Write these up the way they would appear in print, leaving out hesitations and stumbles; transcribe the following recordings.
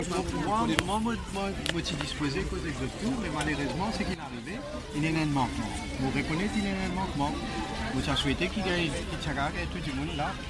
Moi, suis disposé à cause de tout, mais malheureusement, ce qui est arrivé, il y a un manquement. Vous reconnaissez qu'il y a un manquement. Vous avez souhaité qu'il y ait tout le monde là.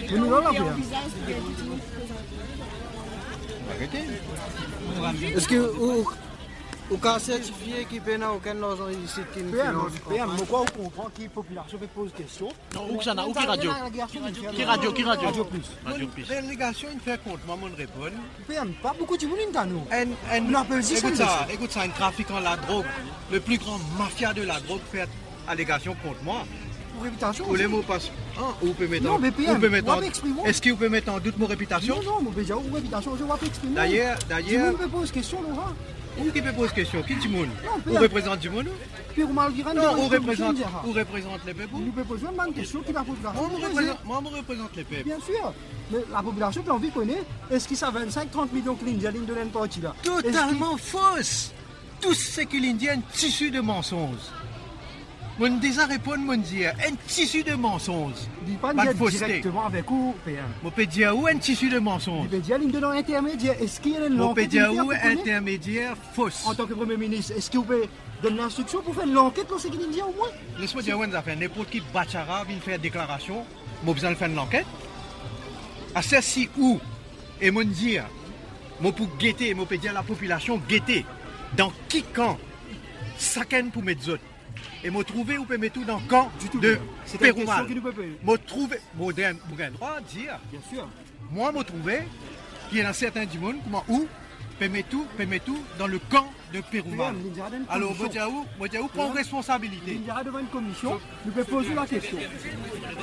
Arrêtez. Est-ce que au cas certifié qui peut n'a aucun argent ici qui ne finance pas. PM, moi quoi on comprend que la population pose question. Non, où ça n'a aucune radio. Qui radio? Radio plus. La délégation, il fait compte, moi, je réponds. PM, pas beaucoup de monde dans nous. Écoute ça, un trafiquant de la drogue, le plus grand mafia de la drogue fait allégation contre moi. Pour réputation. Ou les mots passent. Vous pouvez mettre non, mais PM, est-ce que vous pouvez mettre en doute mon réputation? Non, mon déjà, ou réputation, je ne vais pas exprimer. D'ailleurs. Tu me poses question, Laurent. Où qui me pose question? Qui est monde? Vous représente du monde? Puis vous m'avez non, on représente les peuples. Nous pouvons poser une question qui la population. Moi, je représente les peuples. Bien sûr. Mais la population qui a envie de connaître, est-ce qu'il y a 25-30 millions de l'Indien de l'Inde là? Totalement fausse. Tout ce que l'Indien est un tissu de mensonges. Mon déjà répondre, mon dire, un tissu de mensonges. Il pas directement avec vous, PM. Mon peut dire où un tissu de mensonges. Il peut dire l'Indien intermédiaire. Est-ce qu'il y a une langue? Mon peut dire où intermédiaire fausse. En tant que Premier ministre, est-ce que vous pouvez donner l'instruction pour faire l'enquête dans ce qu'il dit au moins? Laisse-moi dire, n'importe qui bachara vient faire déclaration, moi besoin de faire l'enquête. À ceci où, et mon dire, moi pour guetter, moi peut dire la population guetter, dans qui camp, chacun pour mettre autres. Et me trouver ou peut mettre tout dans le camp de Péroumal. Me trouver, vous avez le droit de dire. Bien sûr. Moi, me trouver, qui est dans certains du monde, comment où, peut mettre tout dans le camp de Péroumal. Alors, vous dites où, prend responsabilité. Il y aura devant une commission, nous pouvons poser la question.